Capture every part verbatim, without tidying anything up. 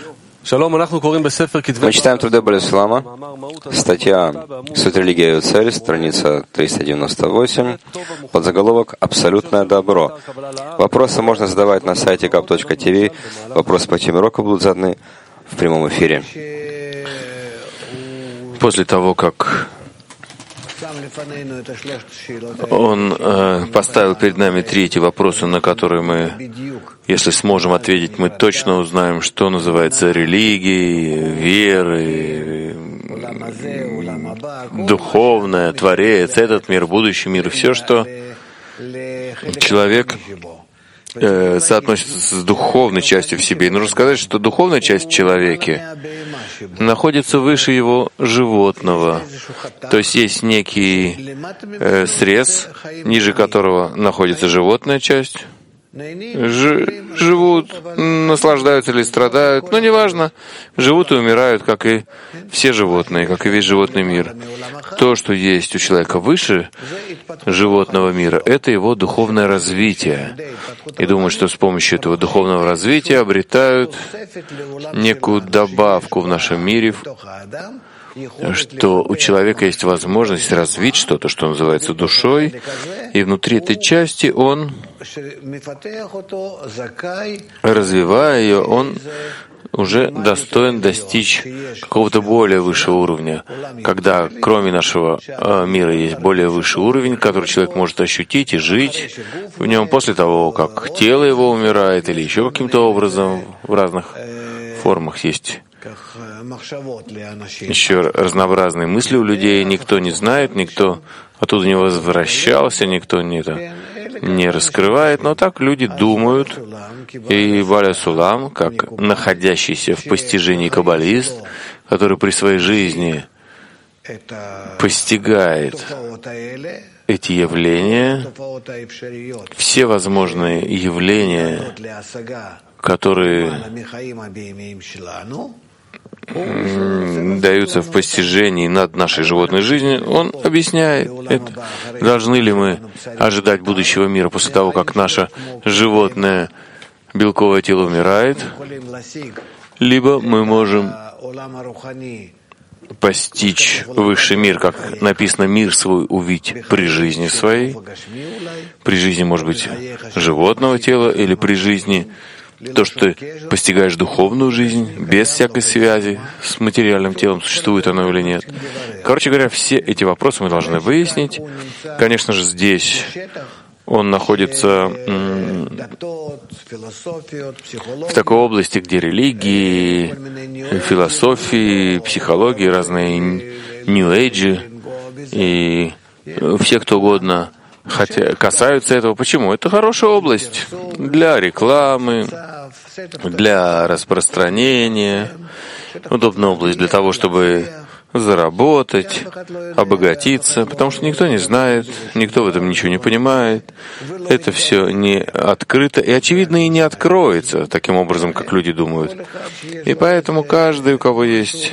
Мы читаем труды Баля Сулама, статья «Суть религия и цель», страница триста девяносто восемь, подзаголовок «Абсолютное добро». Вопросы можно задавать на сайте кап точка ти ви. Вопросы по теме урока будут заданы в прямом эфире. После того, как он э, поставил перед нами три эти вопроса, на которые мы, если сможем ответить, мы точно узнаем, что называется религией, верой, духовное, Творец, этот мир, будущий мир, все, что человек э, соотносится с духовной частью в себе. И нужно сказать, что духовная часть в человеке находится выше его животного. То есть есть некий э, срез, ниже которого находится животная часть. Ж, живут, наслаждаются или страдают, но неважно, живут и умирают, как и все животные, как и весь животный мир. То, что есть у человека выше животного мира, это его духовное развитие. И думаю, что с помощью этого духовного развития обретают некую добавку в нашем мире, что у человека есть возможность развить что-то, что называется душой, и внутри этой части он, развивая ее, он уже достоин достичь какого-то более высшего уровня, когда кроме нашего э, мира есть более высший уровень, который человек может ощутить и жить в нем после того, как тело его умирает или еще каким-то образом в разных формах есть. Еще разнообразные мысли у людей, никто не знает, никто оттуда не возвращался, никто не, это, не раскрывает, но так люди думают. И Баля Сулам, как находящийся в постижении каббалист, который при своей жизни постигает эти явления, все возможные явления, которые даются в постижении над нашей животной жизнью, он объясняет это. Должны ли мы ожидать будущего мира после того, как наше животное белковое тело умирает, либо мы можем постичь высший мир, как написано, мир свой увидеть при жизни своей, при жизни, может быть, животного тела, или при жизни то, что ты постигаешь духовную жизнь, без всякой связи с материальным телом, существует оно или нет. Короче говоря, все эти вопросы мы должны выяснить. Конечно же, здесь он находится в такой области, где религии, философии, психологии, разные нью-эйджи и все, кто угодно, хотя касаются этого. Почему? Это хорошая область для рекламы, для распространения, удобная область для того, чтобы заработать, обогатиться, потому что никто не знает, никто в этом ничего не понимает. Это все не открыто и, очевидно, и не откроется таким образом, как люди думают. И поэтому каждый, у кого есть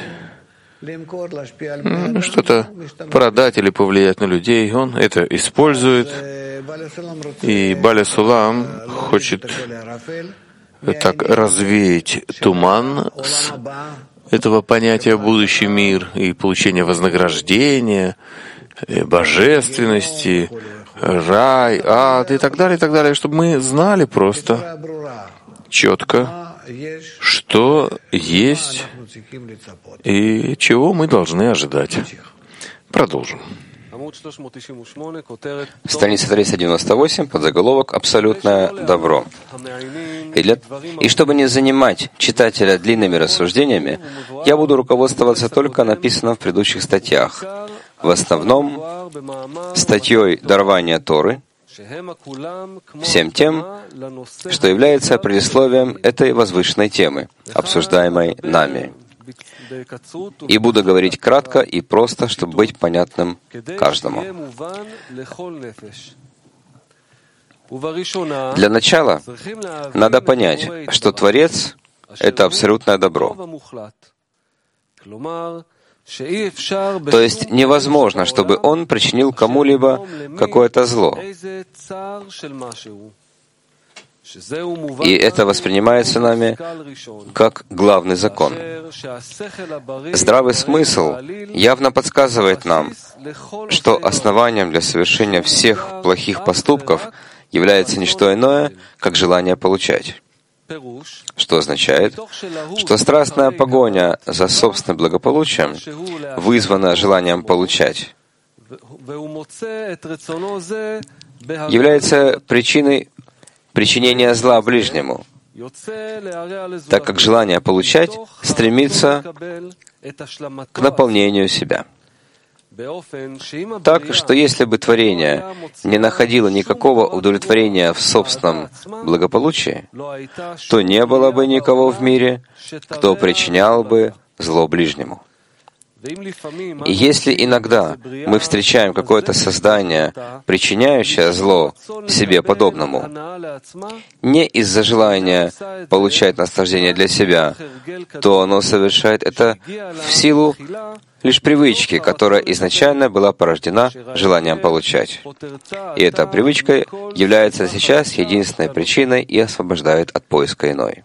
что-то продать или повлиять на людей, он это использует. И Баля Сулам хочет так развеять туман с этого понятия будущий мир и получение вознаграждения, божественности, рай, ад и так далее, и так далее, чтобы мы знали просто четко, что есть и чего мы должны ожидать. Продолжим. Страница триста девяносто восемь, подзаголовок «Абсолютное добро». И, для... и чтобы не занимать читателя длинными рассуждениями, я буду руководствоваться только написанным в предыдущих статьях, в основном статьей «Дарование Торы», всем тем, что является предисловием этой возвышенной темы, обсуждаемой нами. И буду говорить кратко и просто, чтобы быть понятным каждому. Для начала надо понять, что Творец — это абсолютное добро. То есть невозможно, чтобы Он причинил кому-либо какое-то зло. И это воспринимается нами как главный закон. Здравый смысл явно подсказывает нам, что основанием для совершения всех плохих поступков является не что иное, как желание получать. Что означает, что страстная погоня за собственным благополучием, вызванная желанием получать, является причиной причинения зла ближнему, так как желание получать стремится к наполнению себя. Так что если бы творение не находило никакого удовлетворения в собственном благополучии, то не было бы никого в мире, кто причинял бы зло ближнему. И если иногда мы встречаем какое-то создание, причиняющее зло себе подобному, не из-за желания получать наслаждение для себя, то оно совершает это в силу лишь привычки, которая изначально была порождена желанием получать. И эта привычка является сейчас единственной причиной и освобождает от поиска иной.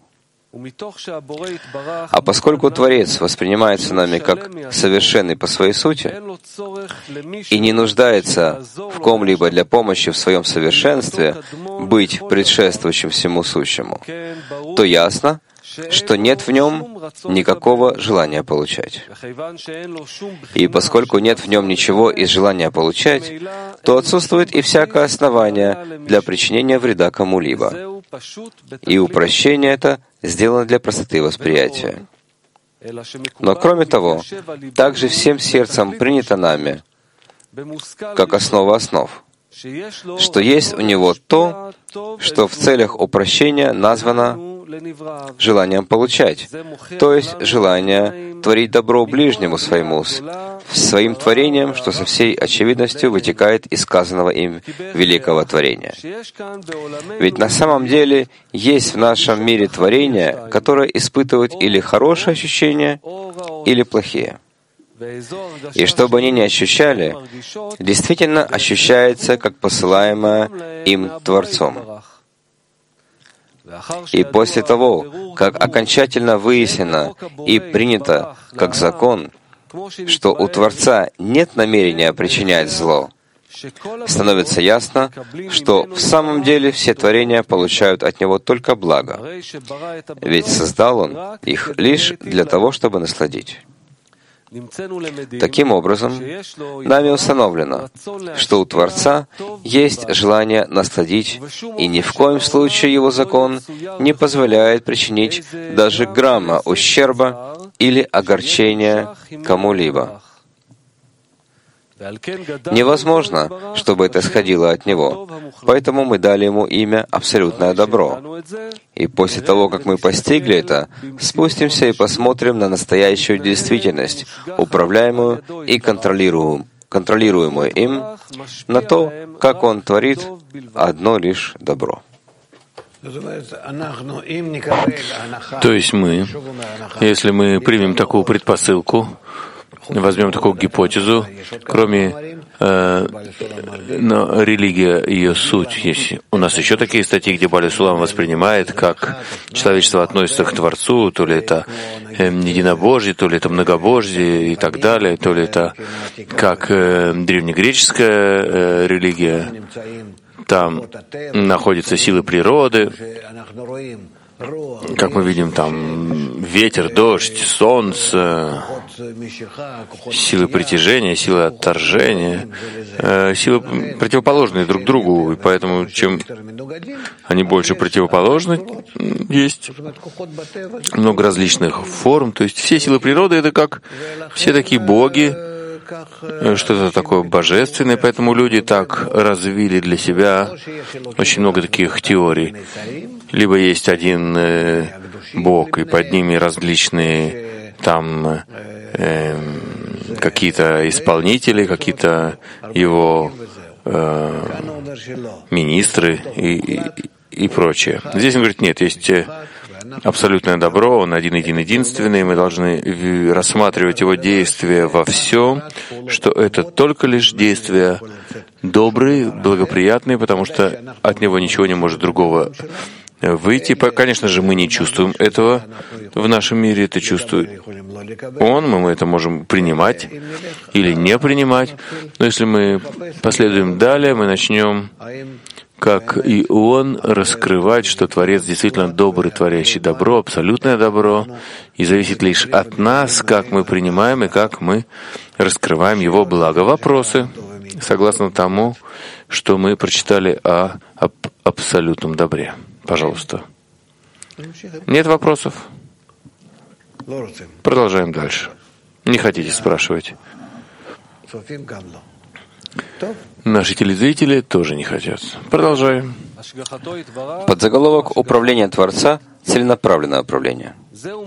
А поскольку Творец воспринимается нами как совершенный по своей сути и не нуждается в ком-либо для помощи в своем совершенстве быть предшествующим всему сущему, то ясно, что нет в нем никакого желания получать. И поскольку нет в нем ничего из желания получать, то отсутствует и всякое основание для причинения вреда кому-либо. И упрощение это сделано для простоты восприятия. Но кроме того, также всем сердцем принято нами, как основа основ, что есть у него то, что в целях упрощения названо желанием получать, то есть желание творить добро ближнему своему, своим творением, что со всей очевидностью вытекает из сказанного им великого творения. Ведь на самом деле есть в нашем мире творения, которые испытывают или хорошие ощущения, или плохие. И что бы они ни ощущали, действительно ощущается как посылаемое им Творцом. И после того, как окончательно выяснено и принято как закон, что у Творца нет намерения причинять зло, становится ясно, что в самом деле все творения получают от Него только благо, ведь создал Он их лишь для того, чтобы насладить. Таким образом, нами установлено, что у Творца есть желание насладить, и ни в коем случае Его закон не позволяет причинить даже грамма ущерба или огорчения кому-либо. Невозможно, чтобы это исходило от Него, поэтому мы дали Ему имя «Абсолютное добро». И после того, как мы постигли это, спустимся и посмотрим на настоящую действительность, управляемую и контролируемую, контролируемую им, на то, как Он творит одно лишь добро. То есть мы, если мы примем такую предпосылку, возьмем такую гипотезу, кроме э, но религия, ее суть. Есть у нас еще такие статьи, где Бааль Сулам воспринимает, как человечество относится к Творцу, то ли это э, единобожие, то ли это многобожие и так далее, то ли это как э, древнегреческая э, религия. Там находятся силы природы, как мы видим, там ветер, дождь, солнце, силы притяжения, силы отторжения, э, силы противоположные друг другу, и поэтому чем они больше противоположны, есть много различных форм, то есть все силы природы — это как все такие боги, что-то такое божественное, поэтому люди так развили для себя очень много таких теорий. Либо есть один э, Бог, и под ними различные там э, какие-то исполнители, какие-то его э, министры и, и, и прочее. Здесь он говорит, нет, есть абсолютное добро, он один-един-единственный, мы должны рассматривать его действия во всем, что это только лишь действия добрые, благоприятные, потому что от него ничего не может другого выйти. Конечно же, мы не чувствуем этого в нашем мире, это чувствует Он, мы это можем принимать или не принимать. Но если мы последуем далее, мы начнем, как и Он, раскрывать, что Творец действительно добрый, творящий добро, абсолютное добро, и зависит лишь от нас, как мы принимаем и как мы раскрываем Его благо. Вопросы, согласно тому, что мы прочитали о, об абсолютном добре. Пожалуйста. Нет вопросов? Продолжаем дальше. Не хотите спрашивать? Наши телезрители тоже не хотят. Продолжаем. Подзаголовок «Управление Творца. Целенаправленное управление».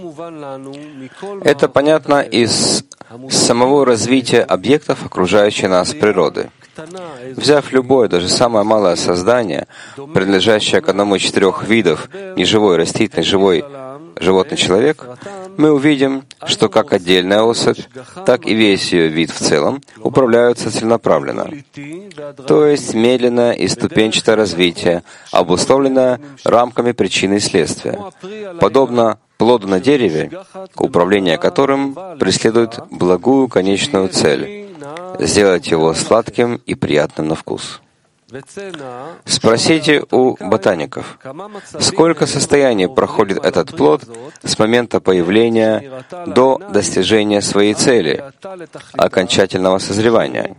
Это понятно из самого развития объектов окружающей нас природы. Взяв любое, даже самое малое создание, принадлежащее к одному из четырех видов — неживой, растительный, живой, животный, человек, мы увидим, что как отдельная особь, так и весь ее вид в целом управляются целенаправленно, то есть медленное и ступенчатое развитие, обусловленное рамками причины и следствия, подобно плоду на дереве, управление которым преследует благую конечную цель — сделать его сладким и приятным на вкус. Спросите у ботаников, сколько состояний проходит этот плод с момента появления до достижения своей цели, окончательного созревания.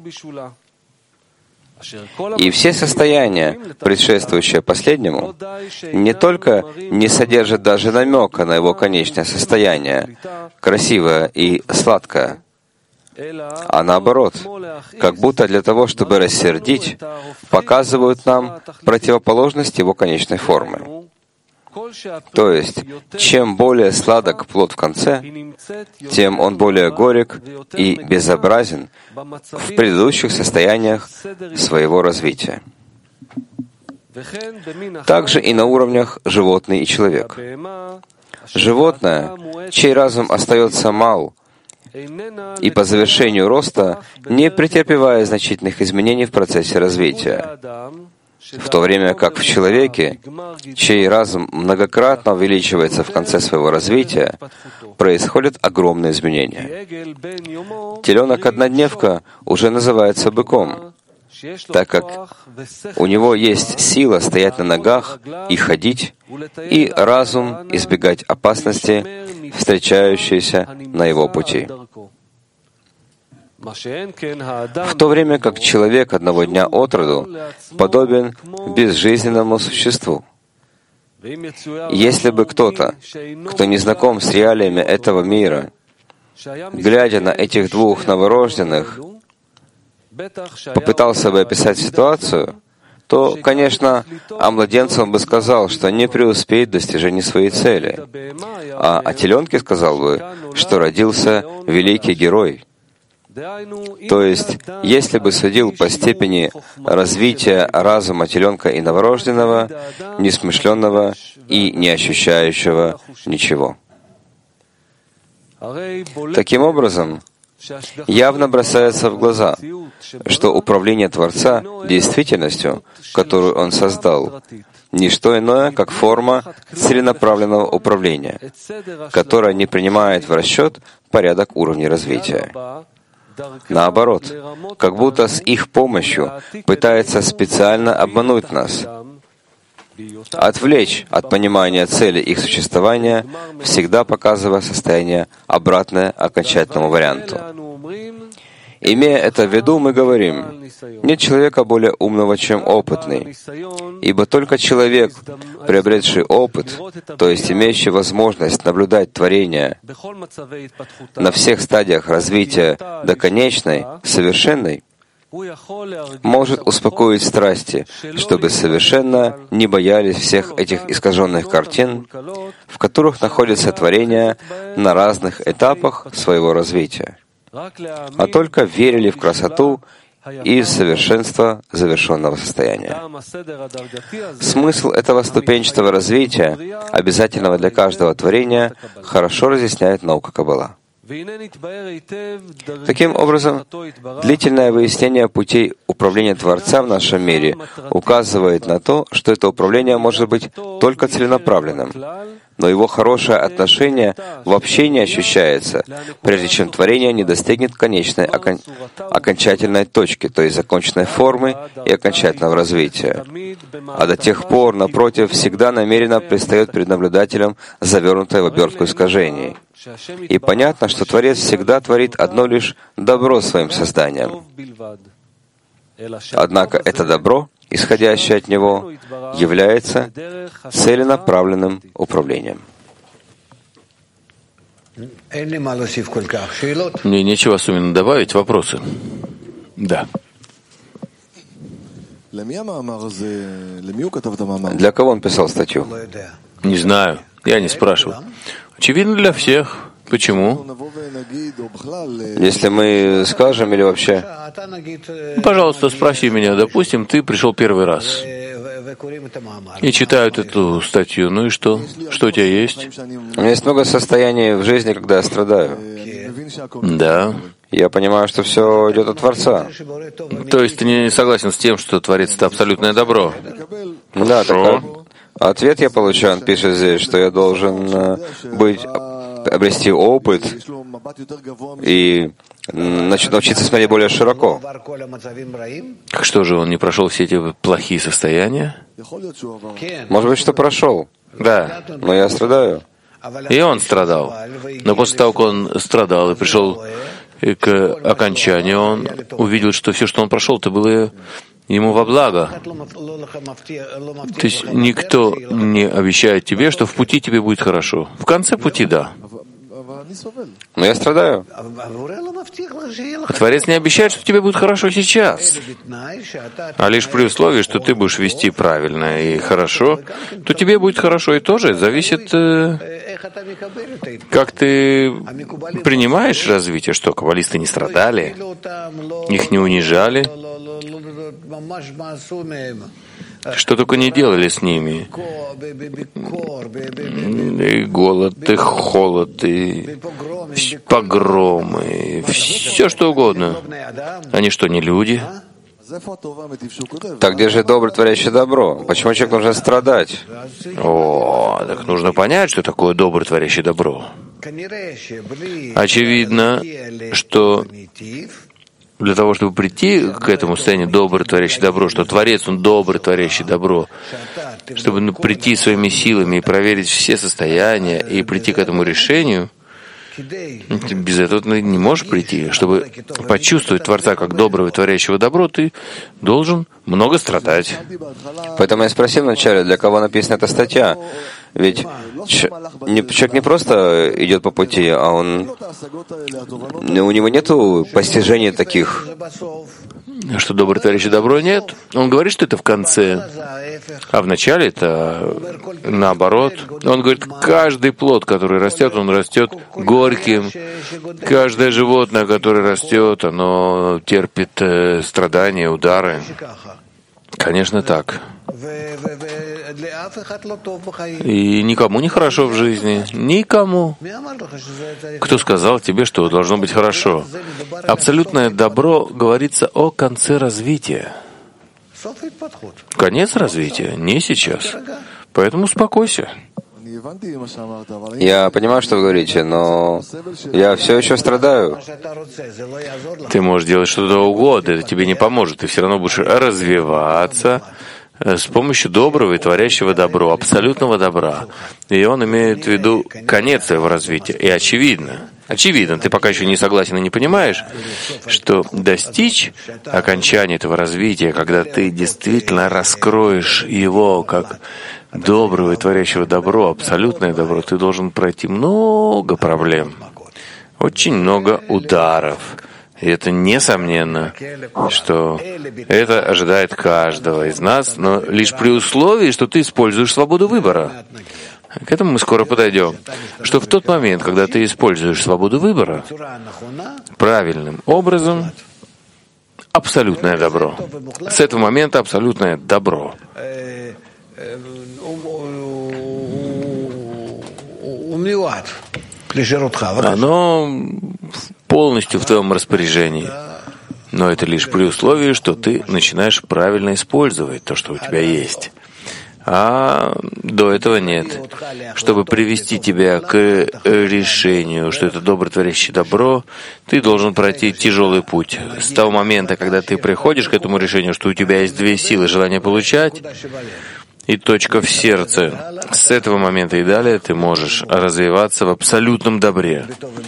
И все состояния, предшествующие последнему, не только не содержат даже намека на его конечное состояние, красивое и сладкое, а наоборот, как будто для того, чтобы рассердить, показывают нам противоположность его конечной формы. То есть, чем более сладок плод в конце, тем он более горек и безобразен в предыдущих состояниях своего развития. Также и на уровнях животный и человек. Животное, чей разум остается мал, и по завершению роста не претерпевая значительных изменений в процессе развития, в то время как в человеке, чей разум многократно увеличивается в конце своего развития, происходят огромные изменения. Теленок-однодневка уже называется быком, так как у него есть сила стоять на ногах и ходить, и разум избегать опасности, встречающейся на его пути. В то время как человек одного дня от роду подобен безжизненному существу. Если бы кто-то, кто не знаком с реалиями этого мира, глядя на этих двух новорожденных, попытался бы описать ситуацию, то, конечно, о младенце он бы сказал, что не преуспеет в достижении своей цели, а о теленке сказал бы, что родился великий герой. То есть, если бы судил по степени развития разума теленка и новорожденного, несмышленного и не ощущающего ничего. Таким образом, явно бросается в глаза, что управление Творца действительностью, которую Он создал, не что иное, как форма целенаправленного управления, которая не принимает в расчет порядок уровней развития. Наоборот, как будто с их помощью пытается специально обмануть нас, отвлечь от понимания цели их существования, всегда показывая состояние обратное окончательному варианту. Имея это в виду, мы говорим, нет человека более умного, чем опытный, ибо только человек, приобретший опыт, то есть имеющий возможность наблюдать творение на всех стадиях развития до конечной, совершенной, может успокоить страсти, чтобы совершенно не боялись всех этих искаженных картин, в которых находится творение на разных этапах своего развития, а только верили в красоту и совершенство завершенного состояния. Смысл этого ступенчатого развития, обязательного для каждого творения, хорошо разъясняет наука Каббала. Таким образом, длительное выяснение путей управления Творца в нашем мире указывает на то, что это управление может быть только целенаправленным, но его хорошее отношение вообще не ощущается, прежде чем творение не достигнет конечной окон... окончательной точки, то есть законченной формы и окончательного развития. А до тех пор, напротив, всегда намеренно предстает перед наблюдателем завернутое в обертку искажений. И понятно, что Творец всегда творит одно лишь добро своим созданием. Однако это добро, исходящее от Него, является целенаправленным управлением. Мне нечего особенно добавить. Вопросы? Да. Для кого он писал статью? Не знаю. Я не спрашивал. Очевидно для всех. Почему? Если мы скажем или вообще... Пожалуйста, спроси меня. Допустим, ты пришел первый раз и читают эту статью. Ну и что? Что у тебя есть? У меня есть много состояний в жизни, когда я страдаю. Да. Я понимаю, что все идет от Творца. То есть ты не согласен с тем, что Творец — это абсолютное добро? Да, так. Ответ я получаю, он пишет здесь, что я должен быть, обрести опыт и начать научиться смотреть более широко. Что же, он не прошел все эти плохие состояния? Может быть, что прошел. Да. Но я страдаю. И он страдал. Но после того, как он страдал и пришел к окончанию, он увидел, что все, что он прошел, это было ему во благо. То есть никто не обещает тебе, что в пути тебе будет хорошо. В конце пути — да. Но я страдаю. А Творец не обещает, что тебе будет хорошо сейчас. А лишь при условии, что ты будешь вести правильно и хорошо, то тебе будет хорошо. И тоже зависит, как ты принимаешь развитие. Что, каббалисты не страдали? Их не унижали? Что только не делали с ними. И голод, и холод, и погромы, все что угодно. Они что, не люди? Так где же добрый, творящий добро? Почему человек должен страдать? О, так нужно понять, что такое добрый, творящий добро. Очевидно, что для того, чтобы прийти к этому состоянию добрый, творящий добро, что Творец, Он добрый, творящий добро, чтобы ну, прийти своими силами и проверить все состояния и прийти к этому решению, без этого ты не можешь прийти. Чтобы почувствовать Творца как доброго и творящего добро, ты должен много страдать. Поэтому я спросил вначале, для кого написана эта статья. Ведь человек не просто идет по пути, а он... У него нету постижений таких. Что добрый творящий добро нет. Он говорит, что это в конце. А в начале это наоборот. Он говорит, каждый плод, который растет, он растет горьким. Каждое животное, которое растет, оно терпит страдания, удары. Конечно, так. И никому не хорошо в жизни. Никому. Кто сказал тебе, что должно быть хорошо? Абсолютное добро говорится о конце развития. Конец развития не сейчас. Поэтому успокойся. Я понимаю, что вы говорите, но я все еще страдаю. Ты можешь делать что-то угодно, это тебе не поможет. Ты все равно будешь развиваться с помощью доброго и творящего добро, абсолютного добра. И он имеет в виду конец своего развития. И очевидно, очевидно, ты пока еще не согласен и не понимаешь, что достичь окончания этого развития, когда ты действительно раскроешь его как доброго и творящего добро, абсолютное добро, ты должен пройти много проблем, очень много ударов. И это несомненно, что это ожидает каждого из нас, но лишь при условии, что ты используешь свободу выбора. К этому мы скоро подойдем. Что в тот момент, когда ты используешь свободу выбора правильным образом, абсолютное добро. С этого момента абсолютное добро. Оно полностью в твоем распоряжении. Но это лишь при условии, что ты начинаешь правильно использовать то, что у тебя есть. А до этого нет. Чтобы привести тебя к решению, что это добро, творящее добро, ты должен пройти тяжелый путь. С того момента, когда ты приходишь к этому решению, что у тебя есть две силы: желание получать и точка в сердце. С этого момента и далее ты можешь развиваться в абсолютном добре,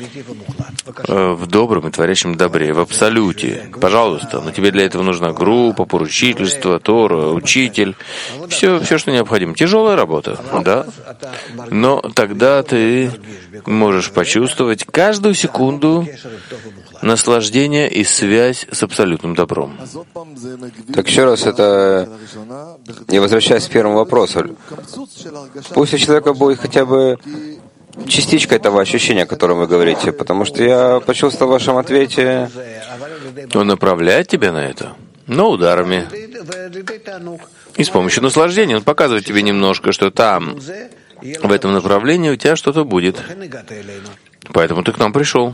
в добром и творящем добре, в абсолюте. Пожалуйста, но тебе для этого нужна группа, поручительство, Тора, учитель, все, все, что необходимо. Тяжелая работа, да, но тогда ты можешь почувствовать каждую секунду наслаждение и связь с абсолютным добром. Так еще раз, это не возвращаясь к первому вопросу. Пусть у человека будет хотя бы частичка этого ощущения, о котором вы говорите, потому что я почувствовал в вашем ответе. Он направляет тебя на это, но ударами. И с помощью наслаждения он показывает тебе немножко, что там, в этом направлении у тебя что-то будет. Поэтому ты к нам пришел.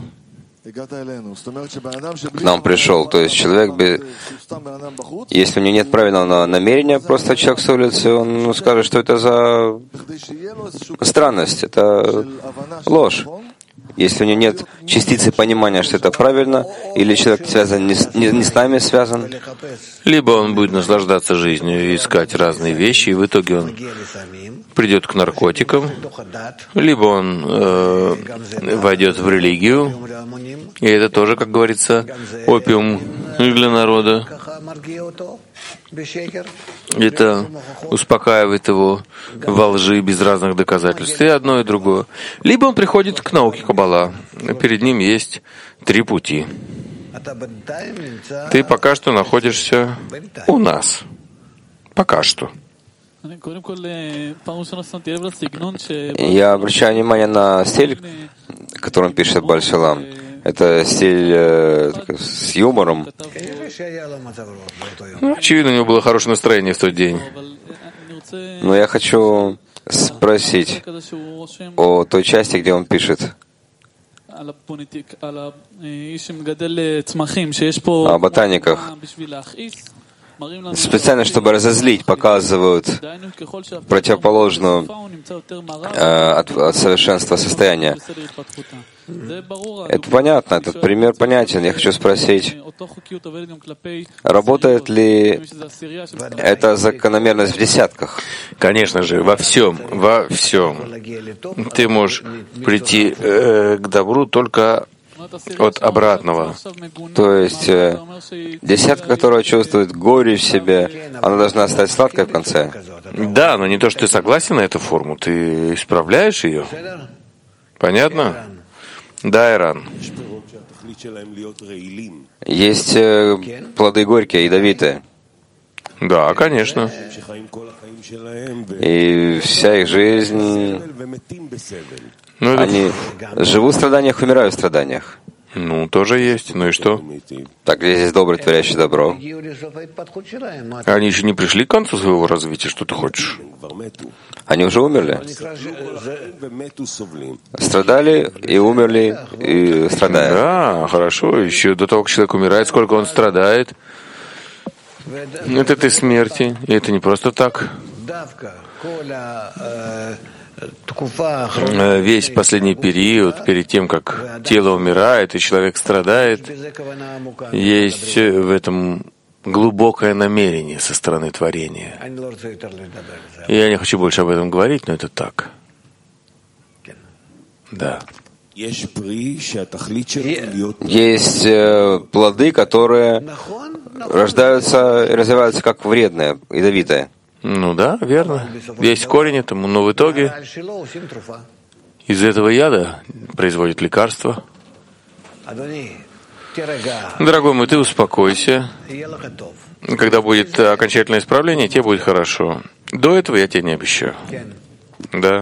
К нам пришел. То есть человек, если у него нет правильного намерения, просто человек с улицы, он скажет, что это за странность, это ложь. Если у него нет частицы понимания, что это правильно, или человек связан не с, не, не с нами связан, либо он будет наслаждаться жизнью и искать разные вещи, и в итоге он придет к наркотикам, либо он э, войдет в религию, и это тоже, как говорится, опиум для народа. Это успокаивает его во лжи без разных доказательств, и одно, и другое. Либо он приходит к науке Каббала. Перед ним есть три пути. Ты пока что находишься у нас. Пока что. Я обращаю внимание на стиль, которым пишет Бааль Шалам. Это стиль э, с юмором. Ну, очевидно, у него было хорошее настроение в тот день. Но я хочу спросить о той части, где он пишет о ботаниках. Специально, чтобы разозлить, показывают противоположную э, от, от совершенства состояния. Это понятно, этот пример понятен. Я хочу спросить, работает ли эта закономерность в десятках? Конечно же, во всем, во всем. Ты можешь прийти э, к добру только от обратного. То есть э, десятка, которая чувствует горе в себе, она должна стать сладкой в конце. Да, но не то, что ты согласен на эту форму, ты исправляешь ее. Понятно? Да, Иран. Есть э, плоды горькие, ядовитые. Да, конечно. И вся их жизнь, ну, это... они живут в страданиях, умирают в страданиях. Ну, тоже есть. Ну и что? Так здесь добрый, творящий добро. Они еще не пришли к концу своего развития, что ты хочешь? Они уже умерли. Страдали и умерли, и страдают. Да, хорошо. Еще до того, как человек умирает, сколько он страдает. От этой смерти. И это не просто так. Весь последний период, перед тем, как тело умирает и человек страдает, есть в этом глубокое намерение со стороны творения. Я не хочу больше об этом говорить, но это так. Да. Есть э, плоды, которые рождаются и развиваются как вредные, ядовитые. Ну да, верно. Есть корень этому, но в итоге из этого яда производят лекарства. Дорогой мой, ты успокойся. Когда будет окончательное исправление, тебе будет хорошо. До этого я тебе не обещаю. Да.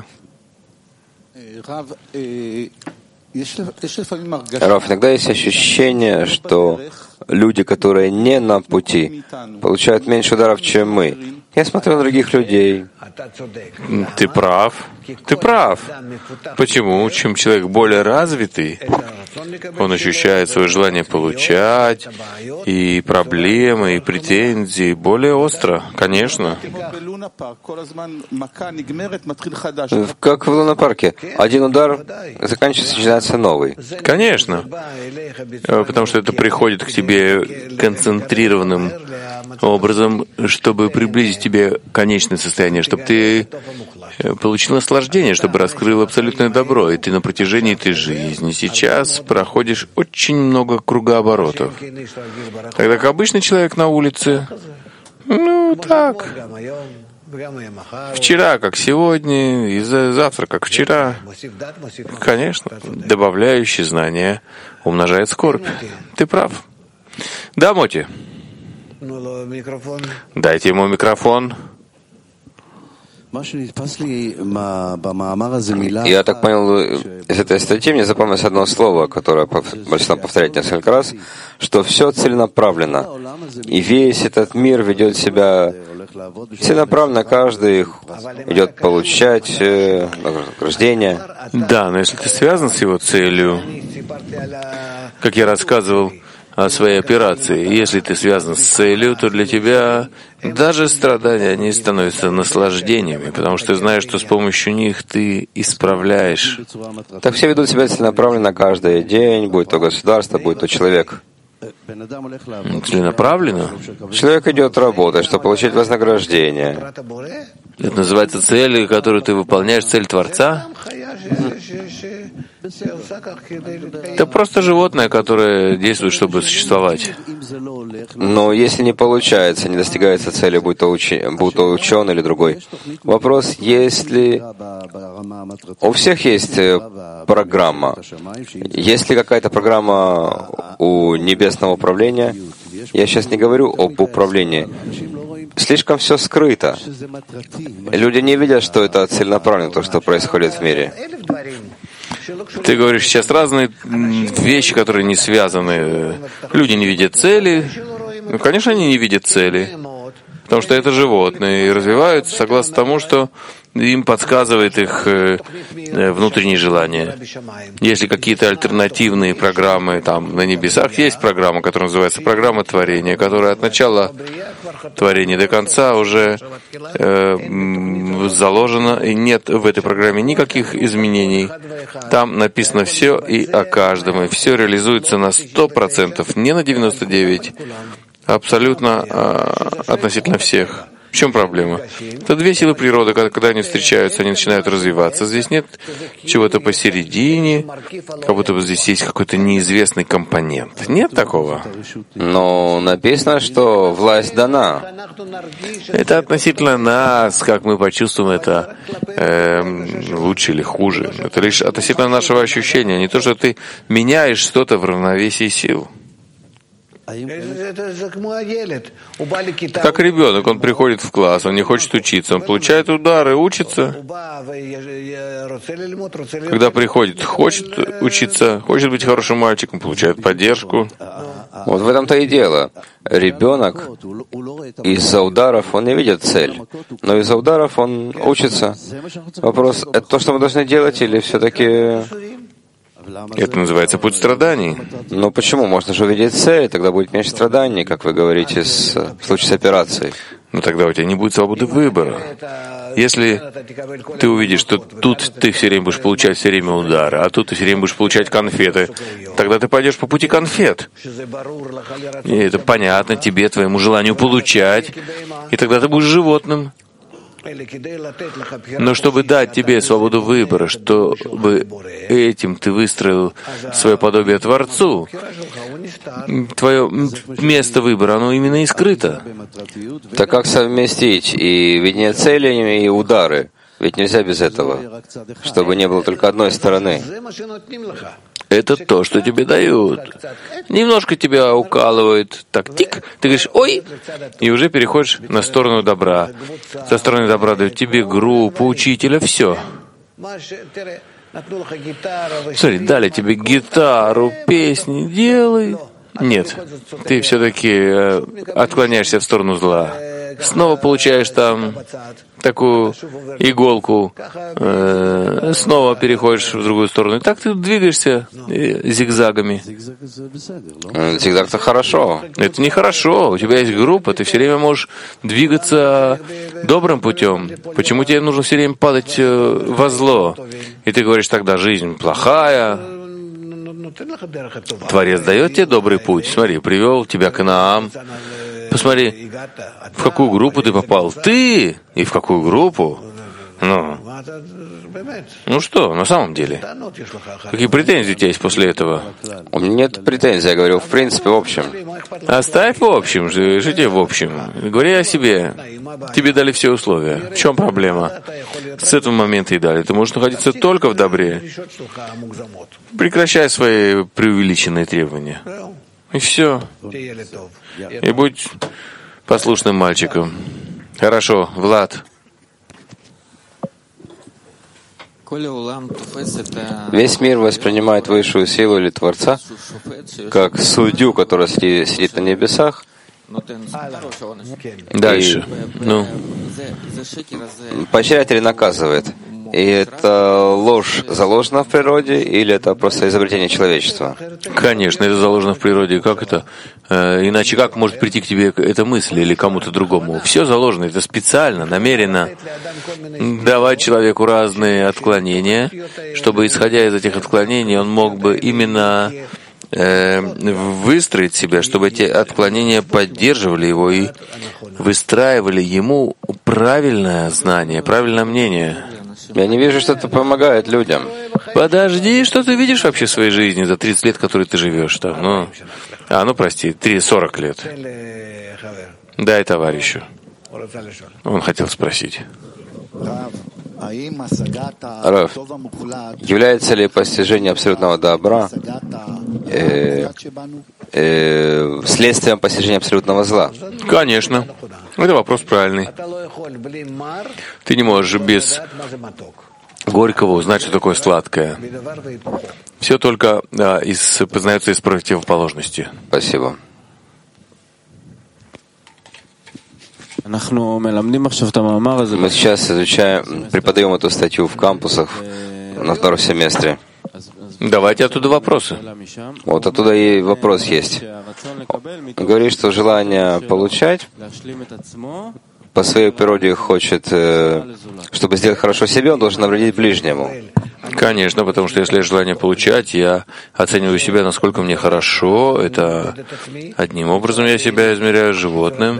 Раф, иногда есть ощущение, что люди, которые не на пути, получают меньше ударов, чем мы. Я смотрю на других людей. Ты прав. Ты прав. Почему? Чем человек более развитый, он ощущает свое желание получать, и проблемы, и претензии более остро. Конечно. Как в лунопарке. Один удар заканчивается, начинается новый. Конечно. Потому что это приходит к тебе концентрированным образом, чтобы приблизить тебе конечное состояние, чтобы ты получил наслаждение, чтобы раскрыл абсолютное добро, и ты на протяжении этой жизни сейчас проходишь очень много кругооборотов. Тогда как обычный человек на улице, ну так, вчера как сегодня, и завтра как вчера, конечно, добавляющий знания умножает скорбь. Ты прав. Да, Моти? Дайте ему микрофон. Я так понял, из этой статьи мне запомнилось одно слово, которое Бальшам повторяет несколько раз, что все целенаправленно. И весь этот мир ведет себя целенаправленно, каждый идет получать награждение. Да, но если ты связан с его целью, как я рассказывал о своей операции, если ты связан с целью, то для тебя даже страдания, они становятся наслаждениями, потому что ты знаешь, что с помощью них ты исправляешь. Так все ведут себя целенаправленно каждый день, будь то государство, будь то человек. Целенаправленно? Человек идет работать, чтобы получить вознаграждение. Это называется цель, которую ты выполняешь, цель Творца? Это просто животное, которое действует, чтобы существовать. Но если не получается, не достигается цели, будь то, учи, будь то ученый или другой, вопрос, есть ли... У всех есть программа. Есть ли какая-то программа у небесного управления? Я сейчас не говорю об управлении. Слишком все скрыто. Люди не видят, что это целенаправленно, то, что происходит в мире. Ты говоришь сейчас разные вещи, которые не связаны. Люди не видят цели. Ну, конечно, они не видят цели, потому что это животные и развиваются согласно тому, что им подсказывает их внутренние желания. Если какие-то альтернативные программы там на небесах, есть программа, которая называется программа творения, которая от начала творения до конца уже э, заложена, и нет в этой программе никаких изменений. Там написано все и о каждом, и все реализуется на сто процентов, не на девяносто девять процентов, абсолютно э, относительно всех. В чем проблема? Это две силы природы, когда они встречаются, они начинают развиваться. Здесь нет чего-то посередине, как будто бы здесь есть какой-то неизвестный компонент. Нет такого. Но написано, что власть дана. Это относительно нас, как мы почувствуем это э, лучше или хуже. Это лишь относительно нашего ощущения, не то, что ты меняешь что-то в равновесии сил. Как ребенок, он приходит в класс, он не хочет учиться, он получает удары, учится. Когда приходит, хочет учиться, хочет быть хорошим мальчиком, получает поддержку. Вот в этом-то и дело. Ребенок из-за ударов, он не видит цель, но из-за ударов он учится. Вопрос, это то, что мы должны делать, или все-таки... Это называется путь страданий. Но почему? Можно же увидеть цель, тогда будет меньше страданий, как вы говорите, с, в случае с операцией. Но тогда у тебя не будет свободы выбора. Если ты увидишь, что тут ты все время будешь получать все время удары, а тут ты все время будешь получать конфеты, тогда ты пойдешь по пути конфет. И это понятно тебе, твоему желанию получать, и тогда ты будешь животным. Но чтобы дать тебе свободу выбора, чтобы этим ты выстроил свое подобие Творцу, твое место выбора, оно именно и скрыто. Так как совместить и видение цели, и удары? Ведь нельзя без этого, чтобы не было только одной стороны. Это то, что тебе дают. Немножко тебя укалывают, так тик, ты говоришь «ой», и уже переходишь на сторону добра. Со стороны добра дают тебе группу, учителя, все. Смотри, дали тебе гитару, песни, делай. Нет, ты все-таки отклоняешься в сторону зла. снова получаешь там такую иголку, э, снова переходишь в другую сторону. И так ты двигаешься э, зигзагами. Зигзаг-то хорошо. Это нехорошо. У тебя есть группа, ты все время можешь двигаться добрым путем. Почему тебе нужно все время падать э, во зло? И ты говоришь тогда, жизнь плохая. Творец дает тебе добрый путь. Смотри, привел тебя к Наам. Посмотри, в какую группу ты попал. Ты? И в какую группу? Ну, ну что, на самом деле? Какие претензии у тебя есть после этого? У меня нет претензий, я говорю, в принципе, в общем. Оставь в общем, живите в общем. Говори о себе. Тебе дали все условия. В чем проблема? С этого момента и далее. Ты можешь находиться только в добре. Прекращай свои преувеличенные требования. И все. И будь послушным мальчиком. Хорошо, Влад. Весь мир воспринимает высшую силу или Творца как судью, который сидит на небесах. Дальше. Ну. Поощряет или наказывает. И это ложь заложена в природе, или это просто изобретение человечества? Конечно, это заложено в природе. Как это? Э, иначе как может прийти к тебе эта мысль или кому-то другому? Все заложено, это специально, намеренно давать человеку разные отклонения, чтобы, исходя из этих отклонений, он мог бы именно э, выстроить себя, чтобы эти отклонения поддерживали его и выстраивали ему правильное знание, правильное мнение. Я не вижу, что это помогает людям. Подожди, что ты видишь вообще в своей жизни за тридцать лет, которые ты живешь там? Ну, а, ну прости, три сорок лет. Дай товарищу. Он хотел спросить. Рав, является ли постижение абсолютного добра э, э, следствием постижения абсолютного зла? Конечно. Это вопрос правильный. Ты не можешь без горького узнать, что такое сладкое. Все только да, из, познается из противоположности. Спасибо. Мы сейчас изучаем, преподаем эту статью в кампусах на втором семестре. Давайте оттуда вопросы. Вот оттуда и вопрос есть. Говорит, что желание получать по своей природе хочет, чтобы сделать хорошо себе, он должен навредить ближнему. Конечно, потому что если есть желание получать, я оцениваю себя, насколько мне хорошо. Это одним образом я себя измеряю животным.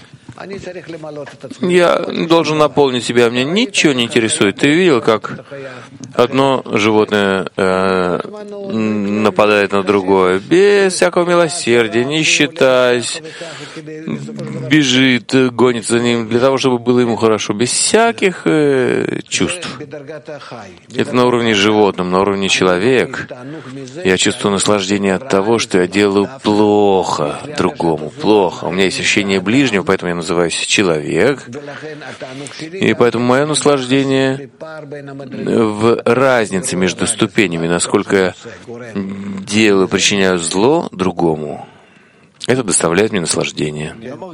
Я должен наполнить себя, меня ничего не интересует. Ты видел, как одно животное э, нападает на другое, без всякого милосердия, не считаясь, бежит, гонится за ним для того, чтобы было ему хорошо, без всяких э, чувств. Это на уровне животном, на уровне человека. Я чувствую наслаждение от того, что я делаю плохо другому, плохо. У меня есть ощущение ближнего, поэтому я называюсь человек, и поэтому мое наслаждение в разнице между ступенями, насколько я делаю, причиняю зло другому, это доставляет мне наслаждение.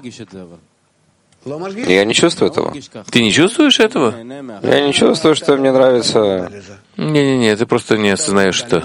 Я не чувствую этого. Ты не чувствуешь этого? Я не чувствую, что мне нравится. Не-не-не, ты просто не осознаешь это.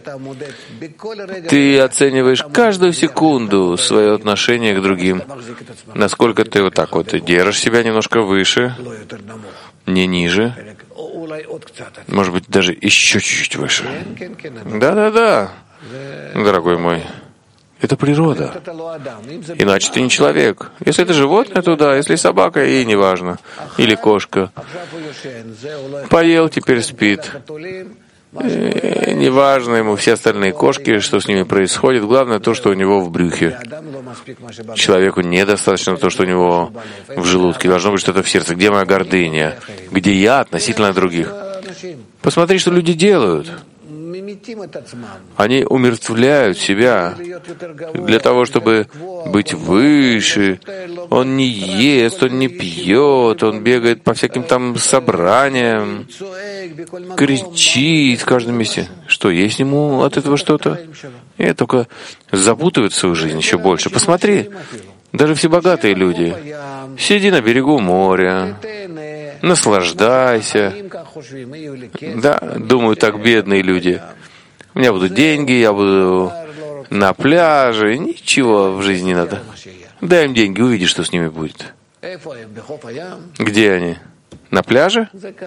Ты оцениваешь каждую секунду свое отношение к другим. Насколько ты вот так вот держишь себя немножко выше, не ниже. Может быть, даже еще чуть-чуть выше. Да-да-да, дорогой мой. Это природа. Иначе ты не человек. Если это животное, то да. Если собака, и неважно. Или кошка. Поел, теперь спит. И неважно ему все остальные кошки, что с ними происходит. Главное то, что у него в брюхе. Человеку недостаточно то, что у него в желудке. Должно быть что-то в сердце. Где моя гордыня? Где я относительно других? Посмотри, что люди делают. Они умертвляют себя для того, чтобы быть выше. Он не ест, он не пьет, он бегает по всяким там собраниям, кричит в каждом месте. Что, есть ему от этого что-то? И только запутывает свою жизнь еще больше. Посмотри, Даже все богатые люди. Сиди на берегу моря, наслаждайся. Да, думают так бедные люди. У меня будут деньги, я буду на пляже. Ничего в жизни не надо. Дай им деньги, увидишь, что с ними будет. Где они? На пляже?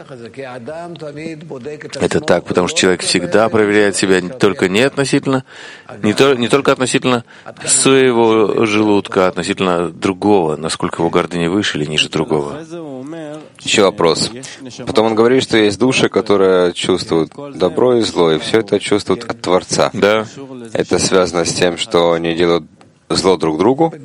Это так, потому что человек всегда проверяет себя только не относительно, не, то, не только относительно своего желудка, а относительно другого, насколько его гордыня выше или ниже другого. Еще вопрос. Потом он говорит, что есть души, которые чувствуют добро и зло, и все это чувствуют от Творца. Да. Это связано с тем, что они делают зло друг другу.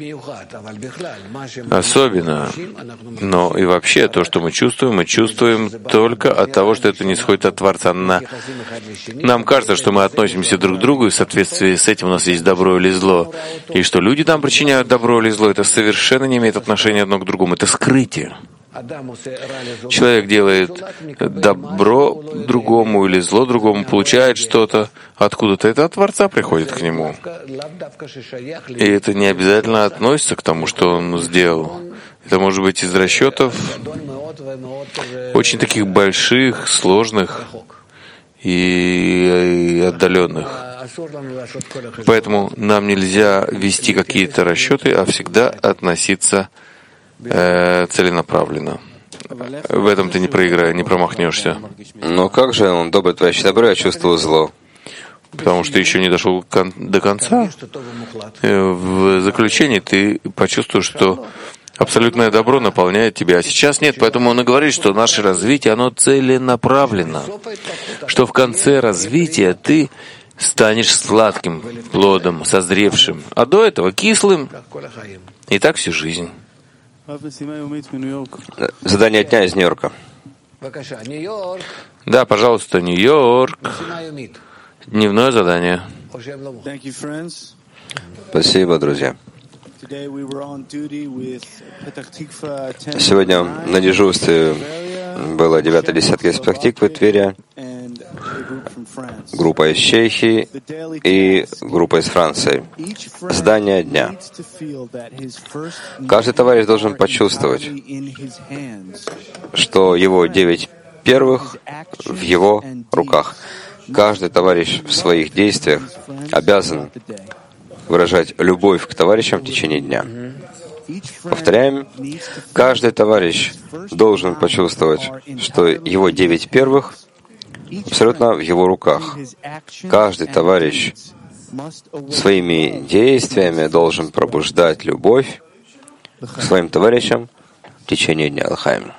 Особенно, но и вообще то, что мы чувствуем, мы чувствуем только от того, что это не исходит от Творца. На... Нам кажется, что мы относимся друг к другу, и в соответствии с этим у нас есть добро или зло. И что люди нам причиняют добро или зло, это совершенно не имеет отношения одно к другому. Это скрытие. Человек делает добро другому или зло другому, получает что-то откуда-то. Это от Творца приходит к нему. И это не обязательно относится к тому, что он сделал. Это может быть из расчетов очень таких больших, сложных и отдаленных. Поэтому нам нельзя вести какие-то расчеты, а всегда относиться целенаправленно. В этом ты не проиграешь, не промахнешься. Но как же он добрый, товарищ добро, я чувствую зло? Потому что ты еще не дошел до конца. В заключении ты почувствуешь, что абсолютное добро наполняет тебя. А сейчас нет, поэтому он и говорит, что наше развитие, оно целенаправленно. Что в конце развития ты станешь сладким плодом, созревшим, а до этого кислым. И так всю жизнь. Задание дня из Нью-Йорка. Да, пожалуйста, Нью-Йорк. Дневное задание. Спасибо, друзья. Сегодня на дежурстве было девятое десятка из Петах-Тиквы, Твери, группа из Чехии и группа из Франции. Задание дня. Каждый товарищ должен почувствовать, что его девять первых в его руках. Каждый товарищ в своих действиях обязан выражать любовь к товарищам в течение дня. Повторяем, каждый товарищ должен почувствовать, что его девять первых абсолютно в его руках. Каждый товарищ своими действиями должен пробуждать любовь к своим товарищам в течение дня. Лахаим.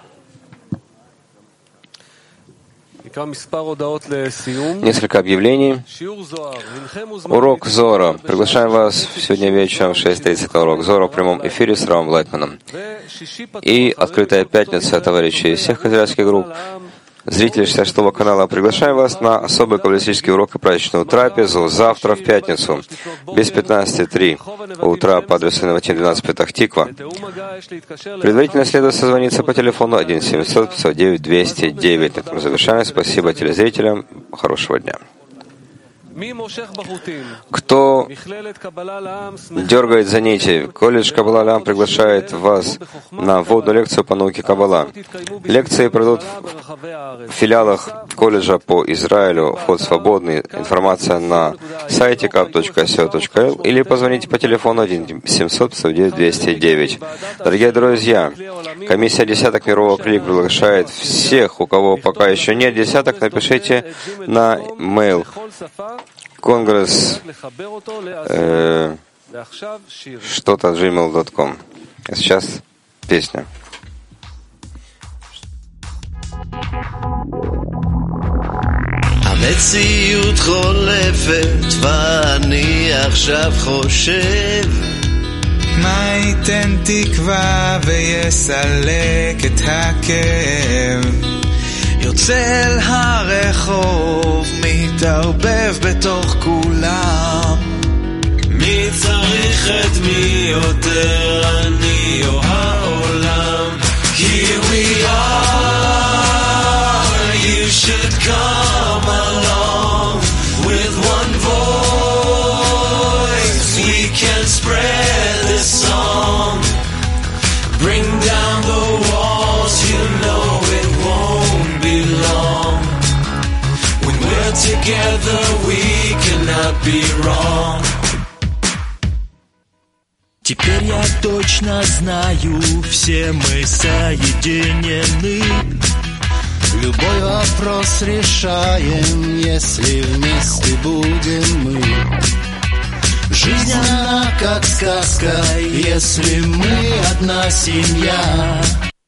Несколько объявлений. Урок Зора. Приглашаем вас сегодня вечером в шесть тридцать на урок Зора в прямом эфире с Равом Лайтманом. И открытая пятница, товарищи из всех израильских групп. Зрители шестьдесят шестого канала, приглашаем вас на особый каббалистический урок и праздничную трапезу завтра в пятницу, без пятнадцати три утра по адресу Инновативный двенадцать Петах-Тиква. Предварительно следует созвониться по телефону один семьсот пятьсот девять двести девять. На этом завершаем. Спасибо телезрителям. Хорошего дня. Кто дергает за нити? Колледж Каббала Лам приглашает вас на вводную лекцию по науке Каббала. Лекции пройдут в филиалах колледжа по Израилю. Вход свободный. Информация на сайте каб точка си о точка эл или позвоните по телефону один семьсот пятьсот девять двести девять. Дорогие друзья, комиссия десяток мирового крылья приглашает всех, у кого пока еще нет десяток, напишите на mail Конгресс э, что-то джимейл точка ком. А сейчас песня. המציאות חולפת ואני עכשיו חושב מה ייתן תקווה ויסלק את הכאב יוצא אל הרחוב מתערבב בתוך כולם מי צריך את מי יותר אני או העולם Here we are You should come along With one voice We can spread this song be wrong. Теперь я точно знаю, все мы соединены. Любой вопрос решаем, если вместе будем мы. Жизнь она как сказка, если мы одна семья.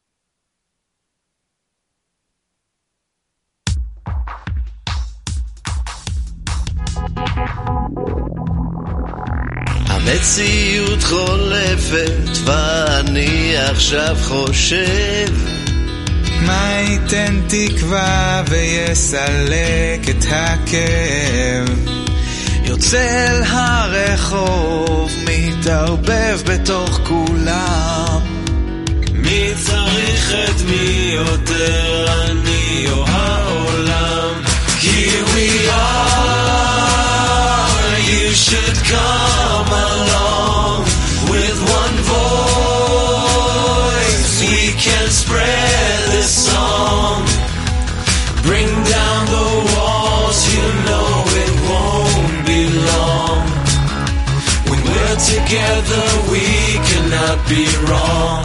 המציאות חולפת ואני עכשיו חושב מה ייתן תקווה ויסלק את הכאב. יוצא אל הרחוב, מתערבב בתוך כולם. מי צריך את מי יותר, אני או העולם? Here we are, you should come along. With one voice we can spread this song. Bring down the walls, you know it won't be long. When we're together we cannot be wrong.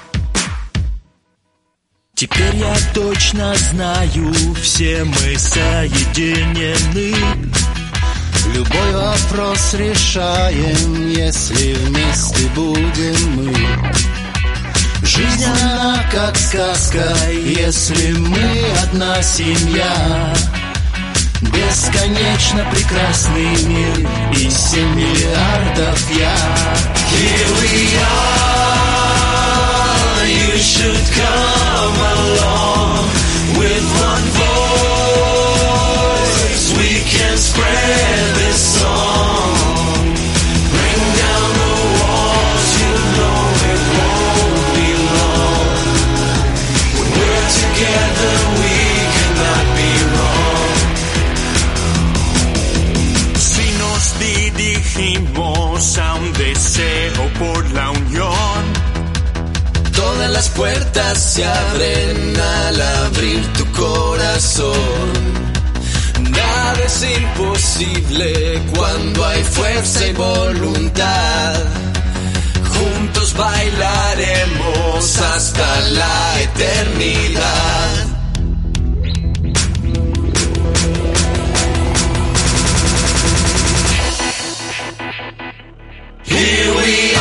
Теперь я точно знаю, все мы соединены. Любой вопрос решаем, если вместе будем мы. Жизнь она как сказка, если мы одна семья. Бесконечно прекрасный мир и семь миллиардов я. Here we are, you should come along. With one voice we can spread this song. Bring down the walls, you know it won't be long. When we're together we cannot be wrong. Si nos dirigimos a un deseo por la unión, Todas las puertas se abren al abrir tu corazón. Nada es imposible cuando hay fuerza y voluntad. Juntos bailaremos hasta la eternidad. Here we are.